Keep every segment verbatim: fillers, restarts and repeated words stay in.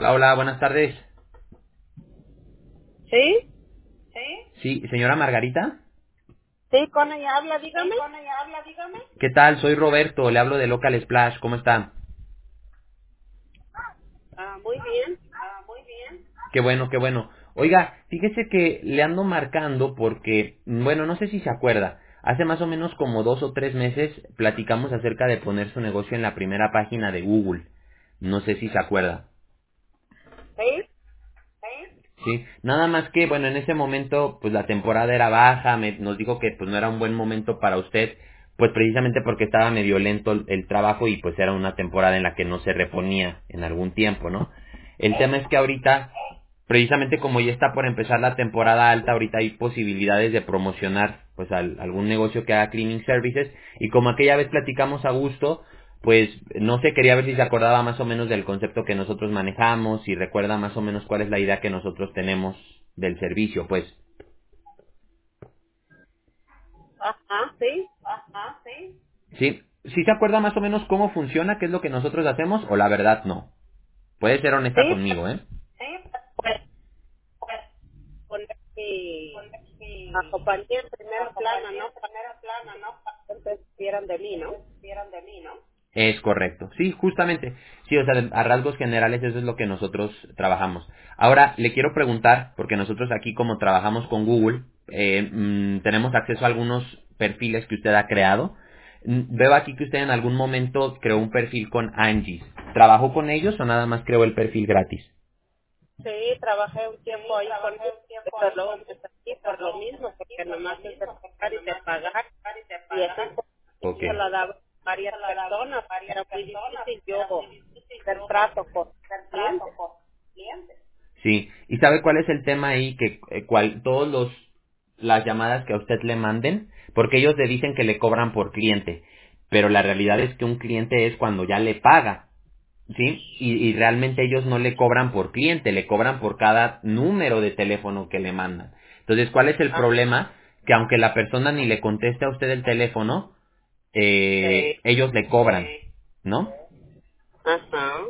Hola, buenas tardes. ¿Sí? Sí, señora Margarita. Sí, con ella habla, dígame. ¿Qué tal? Soy Roberto, le hablo de Local Splash. ¿Cómo está? Ah, muy bien. Qué bueno, qué bueno. Oiga, fíjese que le ando marcando porque, bueno, no sé si se acuerda. Hace más o menos como dos o tres meses platicamos acerca de poner su negocio en la primera página de Google. No sé si se acuerda. ¿Sí? Sí, nada más que, bueno, en ese momento, pues la temporada era baja, me- nos dijo que pues no era un buen momento para usted, pues precisamente porque estaba medio lento el, el trabajo y pues era una temporada en la que no se reponía en algún tiempo, ¿no? El tema es que ahorita, precisamente como ya está por empezar la temporada alta, ahorita hay posibilidades de promocionar pues al- algún negocio que haga cleaning services y como aquella vez platicamos a gusto, pues no sé, quería ver si se acordaba más o menos del concepto que nosotros manejamos y recuerda más o menos cuál es la idea que nosotros tenemos del servicio, pues. Ajá, sí. ¿Sí? ¿Sí se acuerda más o menos cómo funciona, qué es lo que nosotros hacemos o la verdad no? Puede ser honesta Sí, conmigo, ¿eh? pues poner mi a compañía en primera plana, ¿no? Para que ustedes supieran de mí, ¿no? Es correcto. Sí, justamente. Sí, o sea, a rasgos generales eso es lo que nosotros trabajamos. Ahora, le quiero preguntar, porque nosotros aquí como trabajamos con Google, eh, mm, tenemos acceso a algunos perfiles que usted ha creado. Mm, Veo aquí que usted en algún momento creó un perfil con Angie. ¿Trabajó con ellos o nada más creó el perfil gratis? Sí, trabajé un tiempo ahí con ellos, pero luego me salí por lo mismo, porque nomás es de pagar y de pagar, y esa información Ok. se la daba a varias personas, era muy difícil yo hacer trato con clientes. Sí, y sabe cuál es el tema ahí, que eh, cual, todos los las llamadas que a usted le manden, porque ellos le dicen que le cobran por cliente, pero la realidad es que un cliente es cuando ya le paga, ¿sí? Y, y realmente ellos no le cobran por cliente, le cobran por cada número de teléfono que le mandan. Entonces, ¿cuál es el Ah, problema? Que aunque la persona ni le conteste a usted el teléfono, eh, ellos le cobran, ¿no? ajá.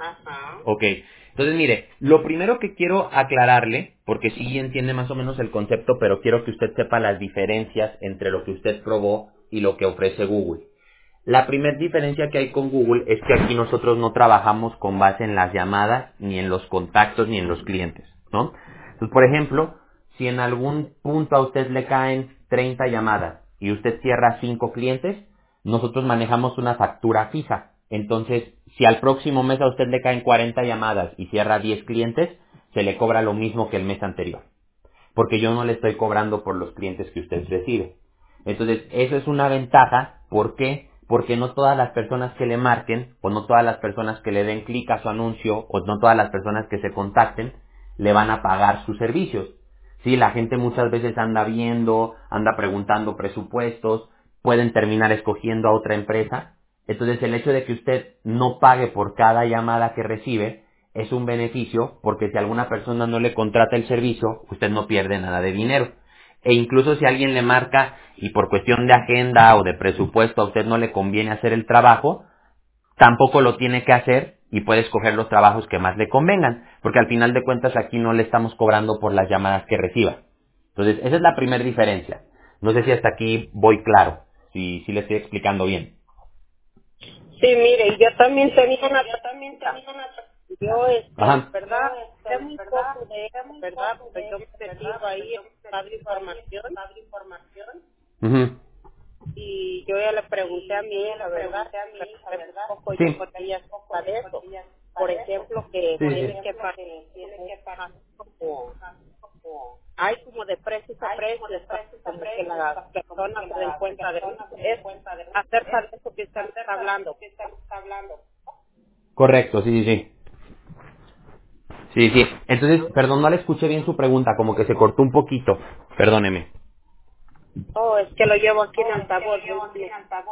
Ok, entonces mire, lo primero que quiero aclararle, porque sí entiende más o menos el concepto, pero quiero que usted sepa las diferencias entre lo que usted probó y lo que ofrece Google. La primera diferencia que hay con Google es que aquí nosotros no trabajamos con base en las llamadas, ni en los contactos, ni en los clientes, ¿no? Entonces, por ejemplo, si en algún punto a usted le caen treinta llamadas y usted cierra cinco clientes, nosotros manejamos una factura fija. Entonces, si al próximo mes a usted le caen cuarenta llamadas y cierra diez clientes, se le cobra lo mismo que el mes anterior, porque yo no le estoy cobrando por los clientes que usted recibe. Entonces, eso es una ventaja. ¿Por qué? Porque no todas las personas que le marquen, o no todas las personas que le den clic a su anuncio, o no todas las personas que se contacten, le van a pagar sus servicios. Sí, la gente muchas veces anda viendo, anda preguntando presupuestos, pueden terminar escogiendo a otra empresa. Entonces, el hecho de que usted no pague por cada llamada que recibe es un beneficio, porque si alguna persona no le contrata el servicio, usted no pierde nada de dinero. E incluso si alguien le marca y por cuestión de agenda o de presupuesto a usted no le conviene hacer el trabajo, tampoco lo tiene que hacer y puede escoger los trabajos que más le convengan, porque al final de cuentas aquí no le estamos cobrando por las llamadas que reciba. Entonces, esa es la primera diferencia. No sé si hasta aquí voy claro, si, si le estoy explicando bien. Sí, mire, yo también tenía una pregunta. Yo, este, Ajá. ¿verdad? Sé muy poco de eso, ¿verdad? Pero yo me he metido ahí en buscar información Ujú. y yo ya le pregunté a mi hija, ¿verdad? Pero sé muy poco yo Sí. con ella acerca de eso. Por ejemplo, que Sí, tiene sí. que pagar como, hay como de precios a precios, para como que las personas se den cuenta de eso. Es acerca de eso que usted me está hablando. Correcto, sí, sí, sí. Sí, sí. Entonces, perdón, no le escuché bien su pregunta, como que se cortó un poquito. Perdóneme. Oh, es que lo llevo aquí en altavoz. Déjame.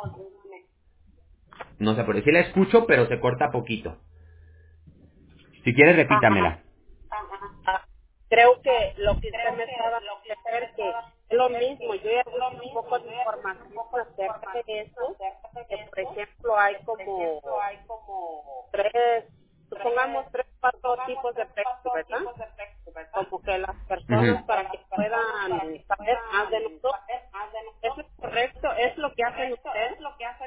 No sé por qué. Sí la escucho, pero se corta poquito. Si quiere, Ajá. repítamela. Ah, creo que lo que usted me estaba diciendo que es lo mismo. Yo ya busqué un poco de información acerca de eso. Que, por ejemplo, hay como tres. supongamos tres, cuatro tipos de precios, ¿verdad? Como que las personas Ujú. para que puedan saber más de nosotros. ¿Eso es correcto? ¿Es lo que hacen ustedes?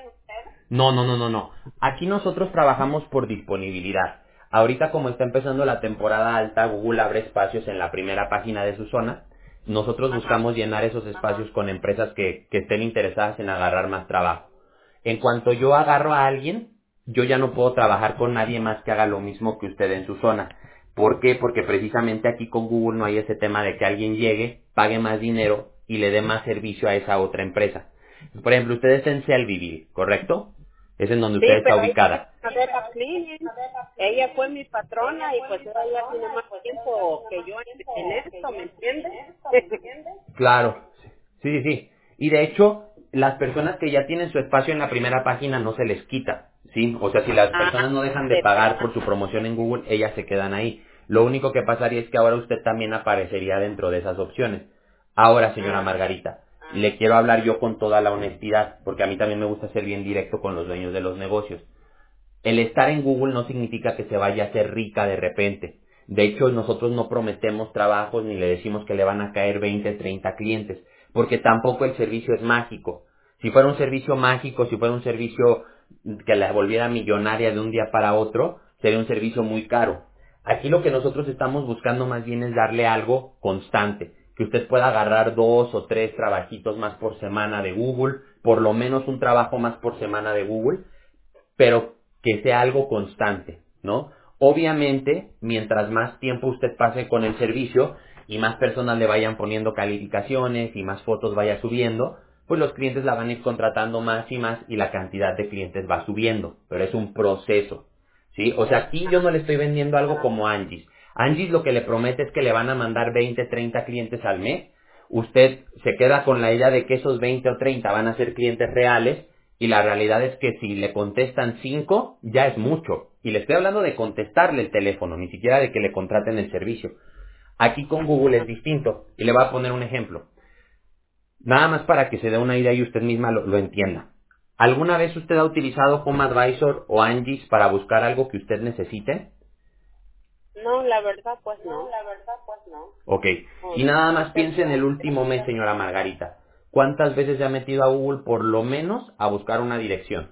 No, no, no, no, no. Aquí nosotros trabajamos por disponibilidad. Ahorita como está empezando la temporada alta, Google abre espacios en la primera página de su zona. Nosotros Ajá. buscamos llenar esos espacios con empresas que, que estén interesadas en agarrar más trabajo. En cuanto yo agarro a alguien, yo ya no puedo trabajar con nadie más que haga lo mismo que usted en su zona. ¿Por qué? Porque precisamente aquí con Google no hay ese tema de que alguien llegue, pague más dinero y le dé más servicio a esa otra empresa. Por ejemplo, usted está en Selbyville, ¿correcto? Es en donde Sí, usted está pero ahí tiene ubicada. una beta cleaning. Ella fue mi patrona y pues ella ya tiene más tiempo que yo en, en esto, ¿me entiendes? Claro, sí, sí, sí. Y de hecho, las personas que ya tienen su espacio en la primera página no se les quita, ¿sí? O sea, si las personas Ajá. no dejan de Sí. pagar por su promoción en Google, ellas se quedan ahí. Lo único que pasaría es que ahora usted también aparecería dentro de esas opciones. Ahora, señora Ah, Margarita, le quiero hablar yo con toda la honestidad, porque a mí también me gusta ser bien directo con los dueños de los negocios. El estar en Google no significa que se vaya a hacer rica de repente. De hecho, nosotros no prometemos trabajos ni le decimos que le van a caer veinte, treinta clientes, porque tampoco el servicio es mágico. Si fuera un servicio mágico, si fuera un servicio que la volviera millonaria de un día para otro, sería un servicio muy caro. Aquí lo que nosotros estamos buscando más bien es darle algo constante, que usted pueda agarrar dos o tres trabajitos más por semana de Google, por lo menos un trabajo más por semana de Google, pero que sea algo constante, ¿no? Obviamente, mientras más tiempo usted pase con el servicio y más personas le vayan poniendo calificaciones y más fotos vaya subiendo, pues los clientes la van a ir contratando más y más y la cantidad de clientes va subiendo, pero es un proceso, ¿sí? O sea, aquí yo no le estoy vendiendo algo como Angie's. Angie's lo que le promete es que le van a mandar veinte, treinta clientes al mes. Usted se queda con la idea de que esos veinte o treinta van a ser clientes reales y la realidad es que si le contestan cinco, ya es mucho. Y le estoy hablando de contestarle el teléfono, ni siquiera de que le contraten el servicio. Aquí con Google es distinto. Y le voy a poner un ejemplo. Nada más para que se dé una idea y usted misma lo, lo entienda. ¿Alguna vez usted ha utilizado Home Advisor o Angie's para buscar algo que usted necesite? no, la verdad, pues no. Ok. No, Y nada no más sé. piense en el último mes, señora Margarita. ¿Cuántas veces se ha metido a Google por lo menos a buscar una dirección?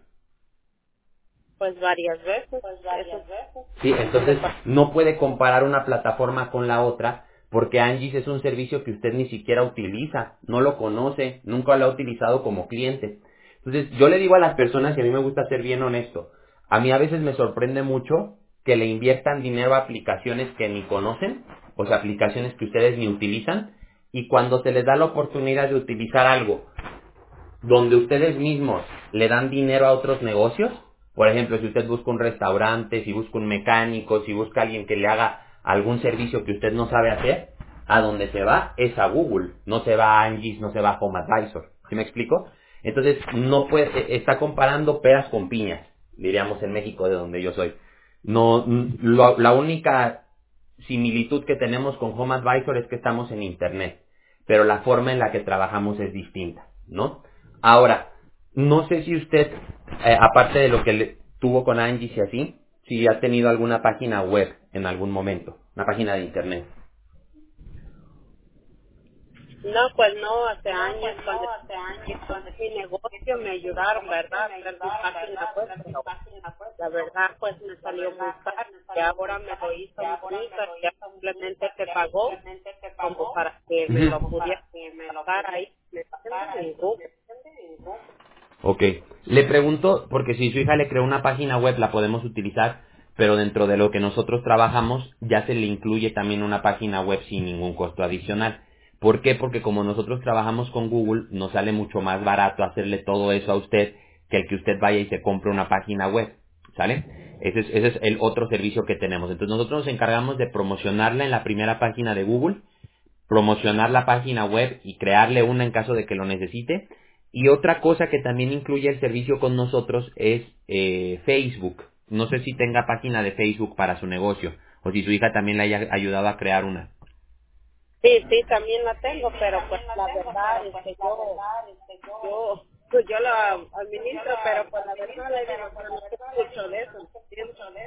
Pues varias veces. Eso Sí, me entonces pasa. no puede comparar una plataforma con la otra porque Angie's es un servicio que usted ni siquiera utiliza, no lo conoce, nunca lo ha utilizado como cliente. Entonces yo le digo a las personas, y a mí me gusta ser bien honesto, a mí a veces me sorprende mucho que le inviertan dinero a aplicaciones que ni conocen, o sea, aplicaciones que ustedes ni utilizan, y cuando se les da la oportunidad de utilizar algo donde ustedes mismos le dan dinero a otros negocios. Por ejemplo, si usted busca un restaurante, si busca un mecánico, si busca alguien que le haga algún servicio que usted no sabe hacer, a donde se va es a Google, no se va a Angie's, no se va a Home Advisor. ¿Sí me explico? Entonces, no puede, e- está comparando peras con piñas, diríamos en México, de donde yo soy. No, n- lo- la única similitud que tenemos con Home Advisor es que estamos en Internet, pero la forma en la que trabajamos es distinta, ¿no? Ahora, no sé si usted, eh, aparte de lo que le- tuvo con Angie y así, si ha tenido alguna página web en algún momento, una página de Internet. No, pues no, hace años cuando empecé mi negocio me ayudaron, ¿verdad? A hacer mi página web, pero la verdad pues me salió muy caro y ahora me lo hizo mi hija, ya simplemente se pagó como para que me lo Ujú. pudiera pasar ahí, ¿me entiendes? En Google. Ok. Le pregunto, porque si su hija le creó una página web, la podemos utilizar, pero dentro de lo que nosotros trabajamos, ya se le incluye también una página web sin ningún costo adicional. ¿Por qué? Porque como nosotros trabajamos con Google, nos sale mucho más barato hacerle todo eso a usted que el que usted vaya y se compre una página web. ¿Sale? Ese es, ese es el otro servicio que tenemos. Entonces nosotros nos encargamos de promocionarla en la primera página de Google, promocionar la página web y crearle una en caso de que lo necesite. Y otra cosa que también incluye el servicio con nosotros es eh, Facebook. No sé si tenga página de Facebook para su negocio o si su hija también le haya ayudado a crear una. Sí, sí, también la tengo, pero pues la verdad es que yo, yo, pues yo la administro, pero pues la verdad le digo, pero no sé mucho de eso, ¿entiendes?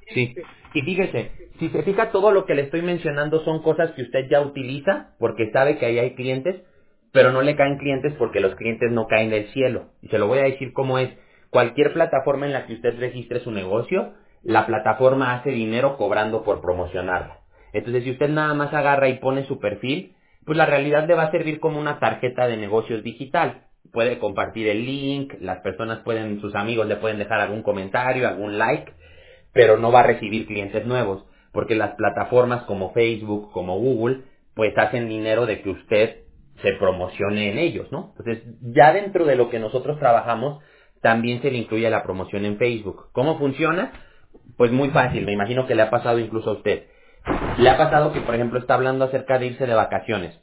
Sí. Y fíjese, si se fija, todo lo que le estoy mencionando son cosas que usted ya utiliza porque sabe que ahí hay clientes, pero no le caen clientes porque los clientes no caen del cielo. Y se lo voy a decir cómo es. Cualquier plataforma en la que usted registre su negocio, la plataforma hace dinero cobrando por promocionarla. Entonces, si usted nada más agarra y pone su perfil, pues la realidad le va a servir como una tarjeta de negocios digital. Puede compartir el link, las personas pueden, sus amigos le pueden dejar algún comentario, algún like, pero no va a recibir clientes nuevos, porque las plataformas como Facebook, como Google, pues hacen dinero de que usted se promocione en ellos, ¿no? Entonces, ya dentro de lo que nosotros trabajamos, también se le incluye la promoción en Facebook. ¿Cómo funciona? Pues muy fácil, me imagino que le ha pasado incluso a usted. Le ha pasado que, por ejemplo, está hablando acerca de irse de vacaciones.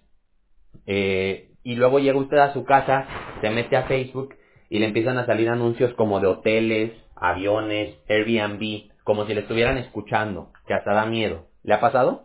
Eh, y luego llega usted a su casa, se mete a Facebook y le empiezan a salir anuncios como de hoteles, aviones, Airbnb, como si le estuvieran escuchando, que hasta da miedo. ¿Le ha pasado?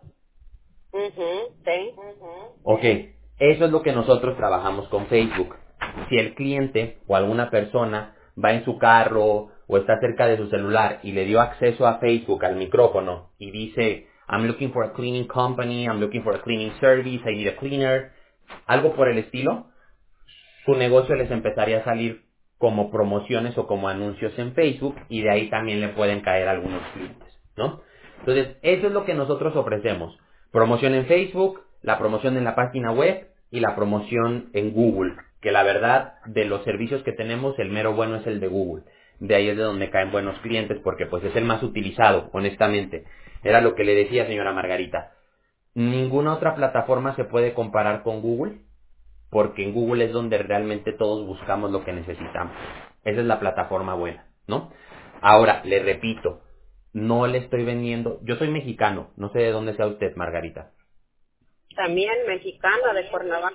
Mhm, sí. Ok, eso es lo que nosotros trabajamos con Facebook. Si el cliente o alguna persona va en su carro o está cerca de su celular y le dio acceso a Facebook, al micrófono, y dice, I'm looking for a cleaning company, I'm looking for a cleaning service, I need a cleaner, algo por el estilo, su negocio les empezaría a salir como promociones o como anuncios en Facebook y de ahí también le pueden caer algunos clientes, ¿no? Entonces, eso es lo que nosotros ofrecemos. Promoción en Facebook, la promoción en la página web y la promoción en Google, que la verdad, de los servicios que tenemos, el mero bueno es el de Google. De ahí es de donde caen buenos clientes porque pues es el más utilizado, honestamente. Era lo que le decía, señora Margarita. Ninguna otra plataforma se puede comparar con Google, porque en Google es donde realmente todos buscamos lo que necesitamos. Esa es la plataforma buena, ¿no? Ahora, le repito, no le estoy vendiendo, yo soy mexicano, no sé de dónde sea usted, Margarita. También mexicana de Cuernavaca.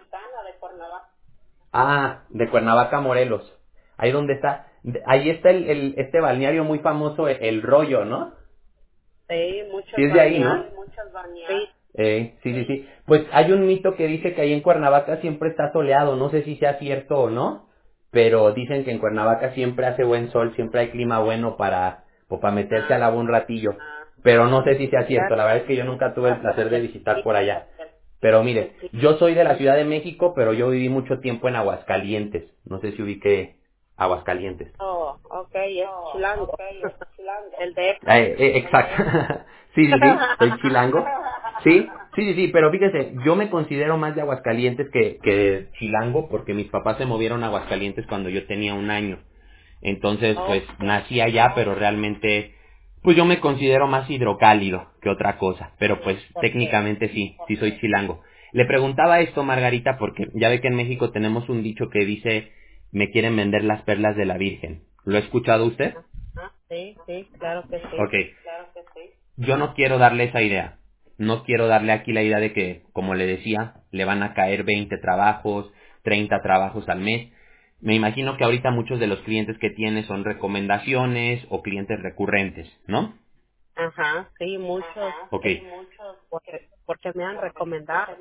Ah, de Cuernavaca, Morelos. Ahí donde está, ahí está el, el- este balneario muy famoso, el, el Rollo, ¿no? Sí, Sí muchos es de ahí, ¿no? bañados. Sí. Eh, sí, sí, sí. Pues hay un mito que dice que ahí en Cuernavaca siempre está soleado. No sé si sea cierto o no, pero dicen que en Cuernavaca siempre hace buen sol, siempre hay clima bueno para, pues, para meterse al agua un ratillo. Pero no sé si sea cierto. La verdad es que yo nunca tuve el placer de visitar por allá. Pero mire, yo soy de la Ciudad de México, pero yo viví mucho tiempo en Aguascalientes. No sé si ubiqué Aguascalientes. Oh, ok, es chilango. El de... Eh, eh, exacto. Sí, sí, sí, soy chilango. Sí, sí, sí, sí, pero fíjese, yo me considero más de Aguascalientes que, que chilango porque mis papás se movieron a Aguascalientes cuando yo tenía un año. Entonces, Oh, pues, nací allá, pero realmente, pues yo me considero más hidrocálido que otra cosa. Pero pues, técnicamente sí, sí soy chilango. Le preguntaba esto, Margarita, porque ya ve que en México tenemos un dicho que dice, me quieren vender las perlas de la Virgen. ¿Lo ha escuchado usted? ah, sí, sí, claro que sí. Ok. Yo no quiero darle esa idea. No quiero darle aquí la idea de que, como le decía, le van a caer veinte trabajos, treinta trabajos al mes. Me imagino que ahorita muchos de los clientes que tiene son recomendaciones o clientes recurrentes, ¿no? Ajá, sí, muchos, Ok, porque, porque me han recomendado.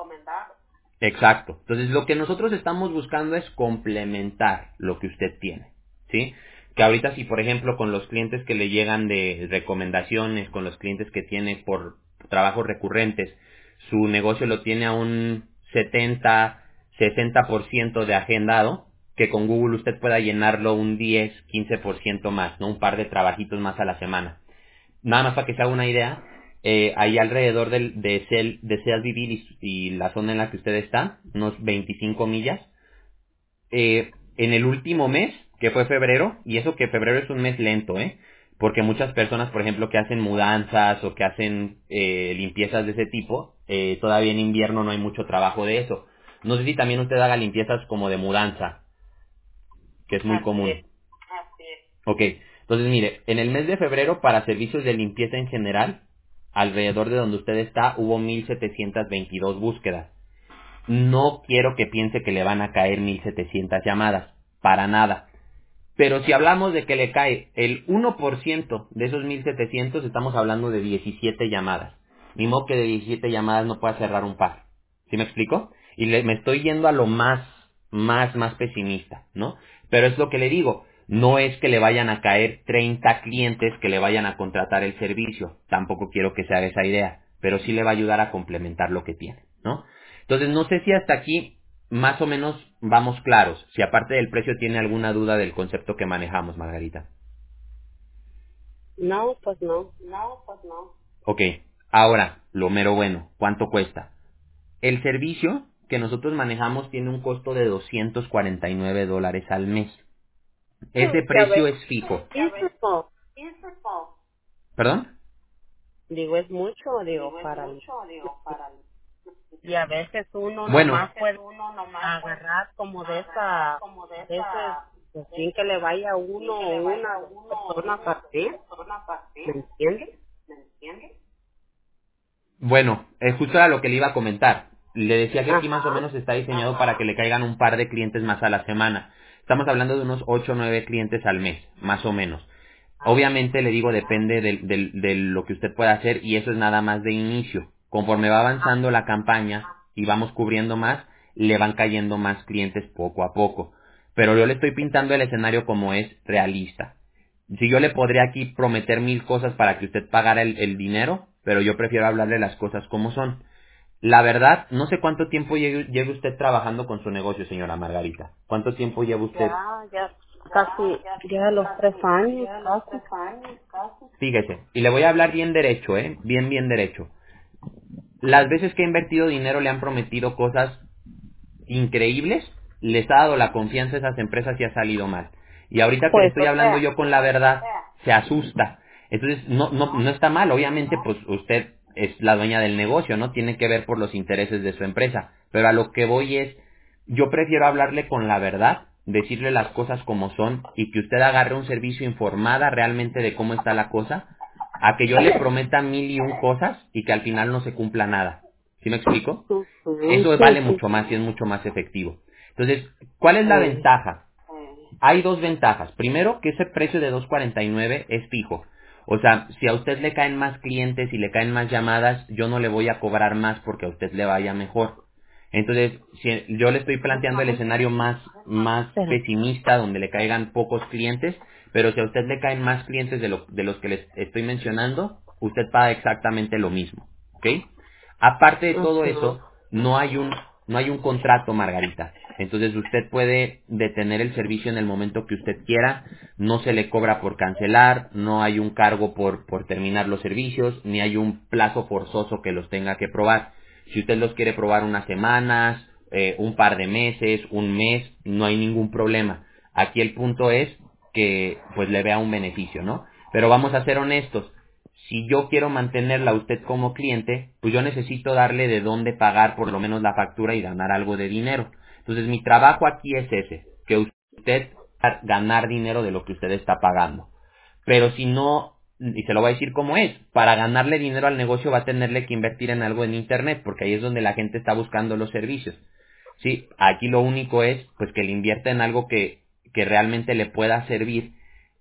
exacto. Entonces, lo que nosotros estamos buscando es complementar lo que usted tiene, ¿sí? Que ahorita si, por ejemplo, con los clientes que le llegan de recomendaciones, con los clientes que tiene por trabajos recurrentes, su negocio lo tiene a un setenta, sesenta por ciento de agendado, que con Google usted pueda llenarlo un diez, quince por ciento más, ¿no? Un par de trabajitos más a la semana. Nada más para que se haga una idea, eh, ahí alrededor del, de, Sel, de Selbyville y, y la zona en la que usted está, unos veinticinco millas, eh, en el último mes, que fue febrero, y eso que febrero es un mes lento, ¿eh? Porque muchas personas, por ejemplo, que hacen mudanzas o que hacen eh, limpiezas de ese tipo, eh, todavía en invierno no hay mucho trabajo de eso. No sé si también usted haga limpiezas como de mudanza, que es muy Así es. común. Ok, entonces mire, en el mes de febrero para servicios de limpieza en general, alrededor de donde usted está hubo mil setecientas veintidós búsquedas. No quiero que piense que le van a caer mil setecientas llamadas, para nada. Pero si hablamos de que le cae el uno por ciento de esos mil setecientos, estamos hablando de diecisiete llamadas. Ni modo que de diecisiete llamadas no pueda cerrar un par. ¿Sí me explico? Y le, me estoy yendo a lo más, más, más pesimista, ¿no? Pero es lo que le digo. No es que le vayan a caer treinta clientes que le vayan a contratar el servicio. Tampoco quiero que sea esa idea. Pero sí le va a ayudar a complementar lo que tiene, ¿no? Entonces, no sé si hasta aquí más o menos vamos claros. Si aparte del precio tiene alguna duda del concepto que manejamos, Margarita. No, pues no. Ok. Ahora, lo mero bueno. ¿Cuánto cuesta? El servicio que nosotros manejamos tiene un costo de doscientos cuarenta y nueve dólares al mes. Ese Ya precio ves. es fijo. Eso. ¿Perdón? Digo, es mucho, digo, para el... Y a veces uno Bueno, nomás puede agarrar como de esa... De ese... Pues sin que le vaya uno o una persona a ver. ¿Me entiendes? bueno, es justo era lo que le iba a comentar. Le decía que aquí más o Ajá. menos está diseñado para que le caigan un par de clientes más a la semana. Estamos hablando de unos ocho o nueve clientes al mes, más o menos. Obviamente le digo depende de, de- de lo que usted pueda hacer y eso es nada más de inicio. Conforme va avanzando la campaña y vamos cubriendo más, le van cayendo más clientes poco a poco. Pero yo le estoy pintando el escenario como es realista. Si yo le podría aquí prometer mil cosas para que usted pagara el, el dinero, pero yo prefiero hablarle las cosas como son. La verdad, no sé cuánto tiempo lleve, lleve usted trabajando con su negocio, señora Margarita. ¿Cuánto tiempo lleva usted? Ya, ya casi, ya los tres años, casi. Fíjese, y le voy a hablar bien derecho, ¿eh? Bien, bien derecho. Las veces que he invertido dinero le han prometido cosas increíbles, les ha dado la confianza a esas empresas y ha salido mal. Y ahorita que le Pues, estoy o hablando sea, yo con la verdad, se asusta. Entonces, no, no, no está mal, obviamente, pues usted es la dueña del negocio, ¿no? Tiene que ver por los intereses de su empresa. Pero a lo que voy es, yo prefiero hablarle con la verdad, decirle las cosas como son y que usted agarre un servicio informada realmente de cómo está la cosa, a que yo le prometa mil y un cosas y que al final no se cumpla nada. ¿Sí me explico? ujú, Eso sí, vale sí, mucho más y es mucho más efectivo. Entonces, ¿cuál es la sí. ventaja? Hay dos ventajas. Primero, que ese precio de dos cuarenta y nueve es fijo. O sea, si a usted le caen más clientes y le caen más llamadas, yo no le voy a cobrar más porque a usted le vaya mejor. Entonces, si yo le estoy planteando el escenario más, más Espera. pesimista, donde le caigan pocos clientes, pero si a usted le caen más clientes de, lo- de los que les estoy mencionando, usted paga exactamente lo mismo. ¿Ok? Aparte de todo Ajá. eso, no hay un, no hay un contrato, Margarita. Entonces usted puede detener el servicio en el momento que usted quiera, no se le cobra por cancelar, no hay un cargo por, por terminar los servicios, ni hay un plazo forzoso que los tenga que probar. Si usted los quiere probar unas semanas, eh, un par de meses, un mes, no hay ningún problema. Aquí el punto es que pues le vea un beneficio, ¿no? Pero vamos a ser honestos, si yo quiero mantenerla a usted como cliente, pues yo necesito darle de dónde pagar por lo menos la factura y ganar algo de dinero. Entonces mi trabajo aquí es ese, que usted va a ganar dinero de lo que usted está pagando. Pero si no, y se lo voy a decir como es, para ganarle dinero al negocio va a tenerle que invertir en algo en internet, porque ahí es donde la gente está buscando los servicios. Sí, aquí lo único es pues que le invierta en algo que, que realmente le pueda servir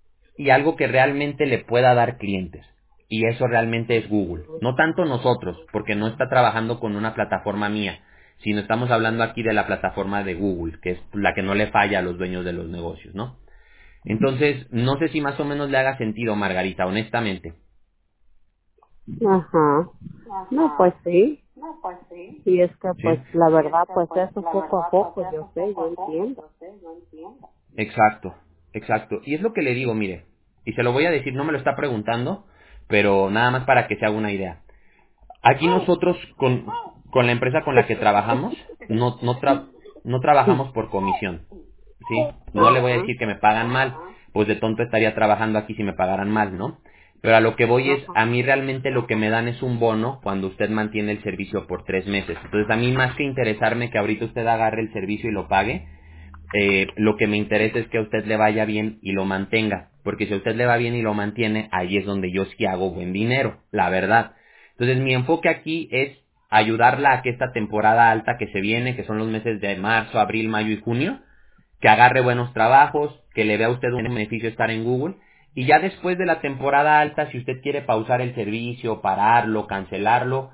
y algo que realmente le pueda dar clientes. Y eso realmente es Google. No tanto nosotros, porque no está trabajando con una plataforma mía, sino estamos hablando aquí de la plataforma de Google, que es la que no le falla a los dueños de los negocios, ¿no? Entonces, no sé si más o menos le haga sentido, Margarita, honestamente. Ajá. No, pues sí. Y es que, pues, ¿Sí? la verdad, pues eso poco a poco, yo sé, yo entiendo. Exacto, exacto. Y es lo que le digo, mire, y se lo voy a decir, no me lo está preguntando, pero nada más para que se haga una idea. Aquí nosotros con, con la empresa con la que trabajamos no no tra- no trabajamos por comisión, ¿sí? No le voy a Ajá. decir que me pagan mal, pues de tonto estaría trabajando aquí si me pagaran mal, ¿no? Pero a lo que voy es, Ajá. a mí realmente lo que me dan es un bono cuando usted mantiene el servicio por tres meses. Entonces a mí más que interesarme que ahorita usted agarre el servicio y lo pague, eh, lo que me interesa es que a usted le vaya bien y lo mantenga. Porque si a usted le va bien y lo mantiene, ahí es donde yo sí hago buen dinero, la verdad. Entonces mi enfoque aquí es ayudarla a que esta temporada alta que se viene, que son los meses de marzo, abril, mayo y junio, que agarre buenos trabajos, que le vea a usted un beneficio estar en Google. Y ya después de la temporada alta, si usted quiere pausar el servicio, pararlo, cancelarlo,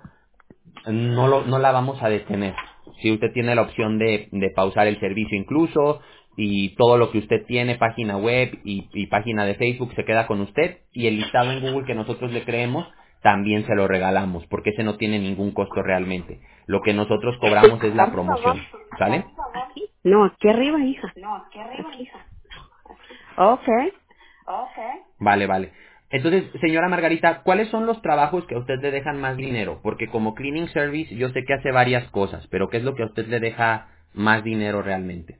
no, lo, no la vamos a detener. Si usted tiene la opción de, de pausar el servicio incluso, y todo lo que usted tiene, página web y, y página de Facebook, se queda con usted, y el listado en Google que nosotros le creemos también se lo regalamos, porque ese no tiene ningún costo realmente. Lo que nosotros cobramos es la Arriba, promoción, abajo. ¿sale? Aquí. No, aquí arriba, hija. Aquí. Okay. Vale, vale. Entonces, señora Margarita, ¿cuáles son los trabajos que a usted le dejan más dinero? Porque como cleaning service yo sé que hace varias cosas, pero ¿qué es lo que a usted le deja más dinero realmente?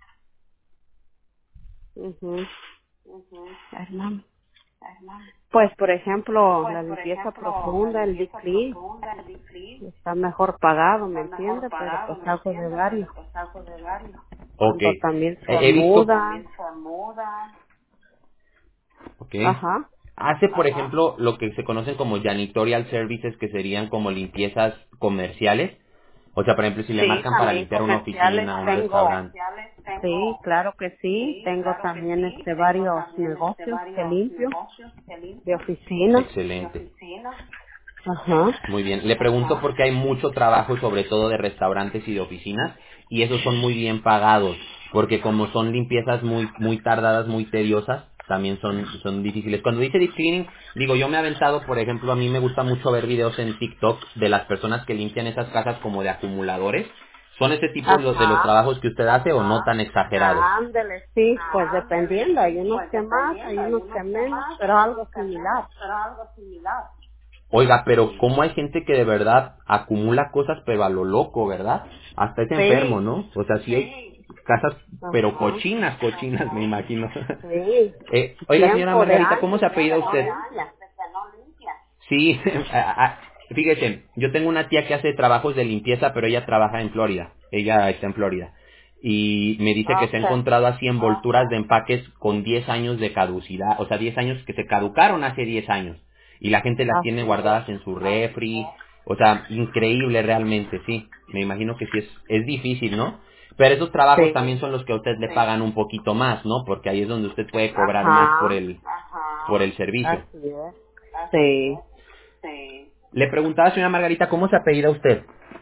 Ujú. Hermano. Pues, por ejemplo, la limpieza profunda, el deep clean, está mejor pagado, ¿me entiende? Pero pues hago de varios. Ok. Cuando también se He he visto... muda. Ok. Ajá. Hace, por ejemplo, lo que se conocen como janitorial services, que serían como limpiezas comerciales. O sea, por ejemplo, si le Sí, marcan para también limpiar una comerciales oficina, un tengo. restaurante. Sí, claro que sí. Tengo también este varios negocios que limpio de oficina. Excelente. Ajá. Muy bien. Le pregunto porque hay mucho trabajo, sobre todo de restaurantes y de oficinas, y esos son muy bien pagados, porque como son limpiezas muy muy tardadas, muy tediosas, también son son difíciles. Cuando dice deep cleaning, digo, yo me he aventado, por ejemplo, a mí me gusta mucho ver videos en TikTok de las personas que limpian esas casas como de acumuladores. ¿Son ese tipo los de los Ajá. trabajos que usted hace o no tan exagerados? Ándele, sí, pues dependiendo, hay unos que más, hay unos que menos, pero algo similar. Oiga, pero cómo hay gente que de verdad acumula cosas pero a lo loco, ¿verdad? Hasta es enfermo, Sí, ¿no? O sea, sí hay casas pero ajá, cochinas, cochinas, me imagino. sí, eh, oiga, señora tiempo de Margarita, ¿cómo se años de apellida que no usted? limpia. Sí, a- a- fíjese, yo tengo una tía que hace trabajos de limpieza, pero ella trabaja en Florida. Ella está en Florida. Y me dice que se ha Okay, encontrado así envolturas de empaques con diez años de caducidad, o sea, diez años que se caducaron hace diez años. Y la gente las tiene así es. guardadas en su refri. O sea, increíble realmente, sí. Me imagino que sí es, es difícil, ¿no? Pero esos trabajos también Sí, son los que a usted le pagan un poquito más, ¿no? Porque ahí es donde usted puede cobrar más por ajá, el, por el servicio. así es. Sí, Le preguntaba, señora Margarita, ¿cómo se apellida usted?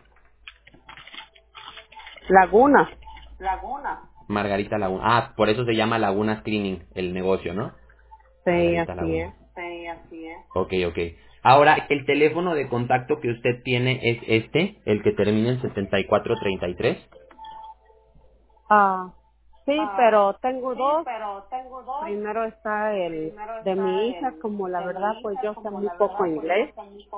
Laguna, Margarita Laguna. Ah, por eso se llama Lagunas Cleaning, el negocio, ¿no? sí, Margarita así Laguna. es. Ok, ok. Ahora, el teléfono de contacto que usted tiene es este, el que termina en setenta y cuatro treinta y tres. Ah, sí, pero tengo dos. Primero está el de mi hija, como la verdad, pues yo sé muy poco inglés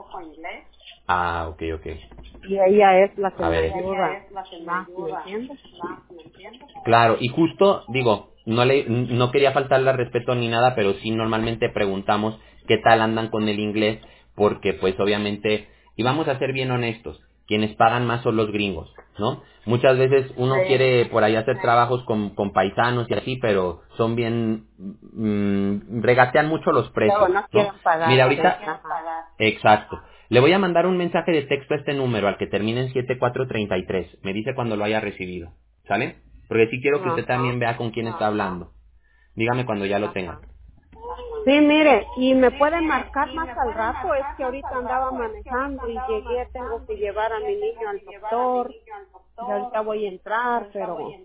Ah, ok, ok. y ella es la que A me ver. ayuda más, ¿me entiendes? Claro, y justo, digo, no le, no quería faltarle al respeto ni nada, pero sí normalmente preguntamos qué tal andan con el inglés, porque pues obviamente, y vamos a ser bien honestos, quienes pagan más son los gringos, ¿no? Muchas veces uno Sí, quiere por ahí hacer trabajos con, con paisanos y así, pero son bien, mm, regatean mucho los luego precios, no ¿no? quieren Mira, pagar, sí, ahorita, ajá, exacto. Le voy a mandar un mensaje de texto a este número, al que termine en siete cuatro tres tres. Me dice cuando lo haya recibido. ¿Sale? Porque sí quiero que usted ajá, también vea con quién está hablando. Dígame cuando ya lo tenga. ajá. Sí, mire, y me puede marcar más al rato, es que ahorita andaba manejando y llegué, tengo que llevar a mi niño al doctor, y ahorita voy a entrar, pero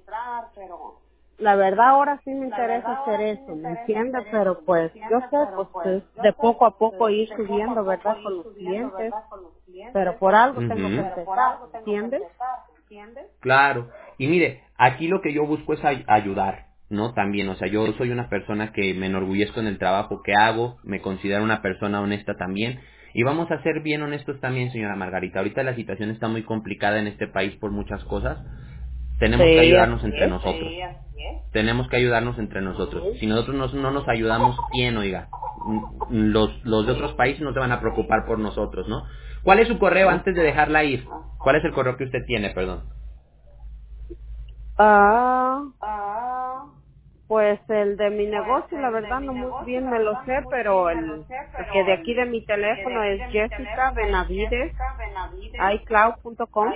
la verdad ahora sí me interesa hacer eso, ¿me entiende? Pero pues yo sé, pues es de poco a poco ir subiendo, ¿verdad? Con los clientes, pero por algo tengo que Ujú. empezar, ¿me entiendes? Claro. Y mire, aquí lo que yo busco es ay- ayudar, ¿no? También, o sea, yo soy una persona que me enorgullezco en el trabajo que hago, me considero una persona honesta también. Y vamos a ser bien honestos también, señora Margarita. Ahorita la situación está muy complicada en este país por muchas cosas. Tenemos que Sí, ayudarnos así entre es. nosotros. Tenemos que ayudarnos entre nosotros. Ujú. Si nosotros nos- no nos ayudamos, ¿quién, oiga? Mm, Los, los de otros países no se van a preocupar por nosotros, ¿no? ¿Cuál es su correo antes de Ajá. dejarla ir? ¿Cuál es el correo que usted tiene, perdón? Ah, pues el de mi negocio, la verdad no muy bien me lo sé, pero el, el que de aquí de mi teléfono es Jessica Benavides, iCloud punto com.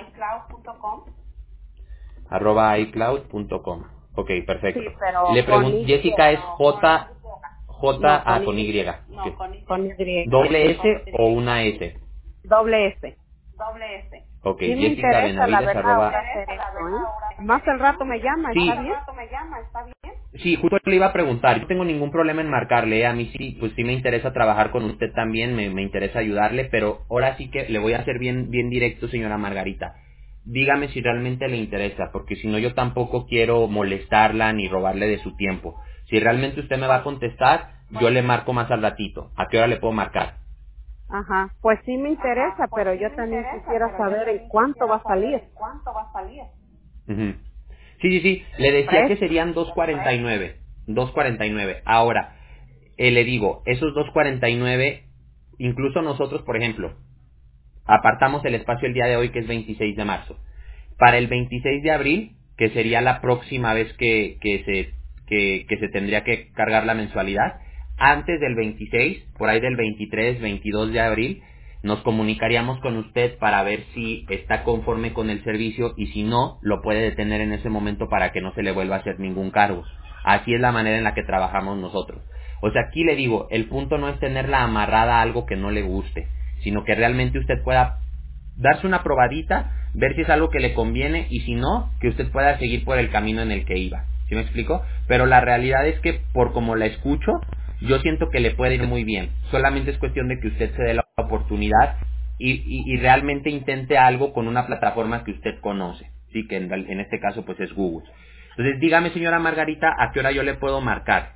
Arroba icloud punto com. Ok, Sí, perfecto. Le pero con pregunto, Y, Jessica es J, J, no, ah, con con Y, Y. Ok. con Y, ¿Doble S o una S? doble S. Ok, Sí me Jessica interesa, la Benavides, verdad, arroba ahora hacer eso, ¿eh? Más al rato me llama, Sí, ¿está bien? sí, justo le iba a preguntar. Yo no tengo ningún problema en marcarle. ¿eh? A mí sí, pues sí me interesa trabajar con usted también, me, me interesa ayudarle, pero ahora sí que le voy a hacer bien, bien directo, señora Margarita. Dígame si realmente le interesa, porque si no yo tampoco quiero molestarla ni robarle de su tiempo. Si realmente usted me va a contestar, yo le marco más al ratito. ¿A qué hora le puedo marcar? Ajá, pues sí me interesa, pero yo también quisiera saber en cuánto va a salir. Ujú. Sí, sí, sí. Le decía que ¿Precio? serían dos cuarenta y nueve. dos cuarenta y nueve. Ahora, eh, le digo, esos dos cuarenta y nueve, incluso nosotros, por ejemplo, apartamos el espacio el día de hoy, que es veintiséis de marzo. Para el veintiséis de abril, que sería la próxima vez que, que se, que, que se tendría que cargar la mensualidad, antes del veintiséis, por ahí del veintitrés, veintidós de abril, nos comunicaríamos con usted para ver si está conforme con el servicio y si no, lo puede detener en ese momento para que no se le vuelva a hacer ningún cargo. Así es la manera en la que trabajamos nosotros. O sea, aquí le digo, el punto no es tenerla amarrada a algo que no le guste, sino que realmente usted pueda darse una probadita, ver si es algo que le conviene y si no, que usted pueda seguir por el camino en el que iba. ¿Sí me explico? Pero la realidad es que por como la escucho, yo siento que le puede ir muy bien. Solamente es cuestión de que usted se dé la oportunidad y, y, y realmente intente algo con una plataforma que usted conoce. Sí, que en, real- en este caso pues es Google. Entonces dígame, señora Margarita, ¿a qué hora yo le puedo marcar?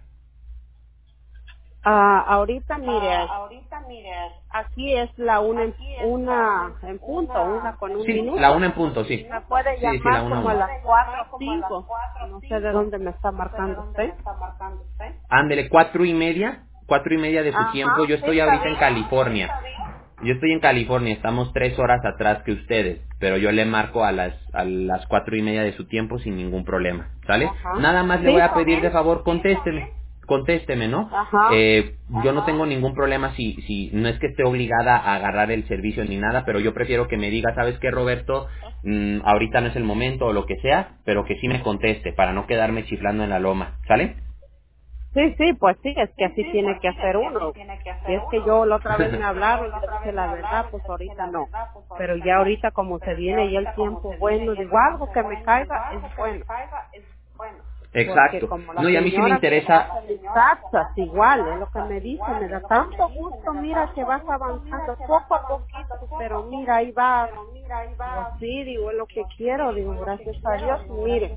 Ah, ahorita, mire, aquí es la una, en- una en punto, una con un Sí, la minuto. una en punto, sí. Me puede Sí, sí, la llamar una como a una. las cuatro o cinco. No sé de dónde me está marcando usted. Ándele, cuatro y media, cuatro y media de su tiempo. Ajá, Yo sí, estoy está ahorita en bien. California. Yo estoy en California, estamos tres horas atrás que ustedes, pero yo le marco a las a las cuatro y media de su tiempo sin ningún problema, ¿sale? Ajá. Nada más le Sí, voy a está pedir bien. de favor, contésteme, contésteme, ¿no? Ajá. Eh, yo no tengo ningún problema si si no es que esté obligada a agarrar el servicio ni nada, pero yo prefiero que me diga, ¿sabes qué, Roberto? Mm, ahorita no es el momento o lo que sea, pero que sí me conteste para no quedarme chiflando en la loma, ¿sale? Sí, sí, pues sí, es que así tiene que hacer uno. Y es que yo la otra vez me hablaron, yo dije la verdad, pues ahorita no. Pero ya ahorita como se viene ya el tiempo bueno, digo algo que me caiga es bueno. Porque Exacto. como No, la y a mí sí me señora que me interesa. hace mis taxas, igual, es lo que me dice, me da tanto gusto, mira que vas avanzando poco a poquito, pero mira, ahí vas. Digo, sí, digo, es lo que quiero, digo, gracias a Dios, y mire.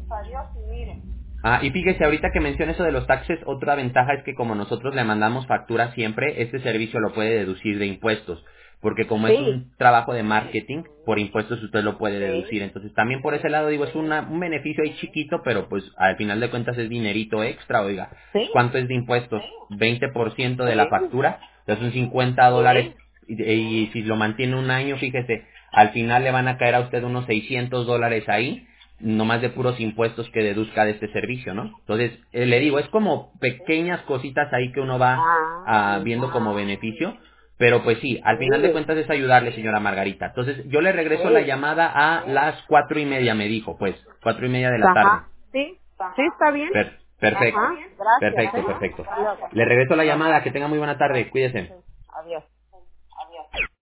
Ah, y fíjese, ahorita que menciona eso de los taxes, otra ventaja es que como nosotros le mandamos factura siempre, este servicio lo puede deducir de impuestos. Porque como es Sí, un trabajo de marketing, por impuestos usted lo puede sí, deducir. Entonces también por ese lado digo, es una- un beneficio ahí chiquito, pero pues al final de cuentas es dinerito extra, oiga. sí, ¿Cuánto es de impuestos? Veinte por ciento de la sí, factura. Entonces son cincuenta dólares. sí. Y, y si lo mantiene un año, fíjese, al final le van a caer a usted unos seiscientos dólares ahí, nomás de puros impuestos que deduzca de este servicio, ¿no? Entonces, eh, le digo, es como pequeñas cositas ahí que uno va ah, Ah, viendo como beneficio, pero pues sí, al final de sí, cuentas es ayudarle, señora Margarita. Entonces, yo le regreso la sí. llamada a las cuatro y media, me dijo, pues, cuatro y media de la tarde. Ajá, sí, sí, está bien. Per- perfecto, Ajá, gracias, perfecto, ¿eh? perfecto. Hasta luego. Le regreso la llamada, que tenga muy buena tarde, cuídese. Adiós.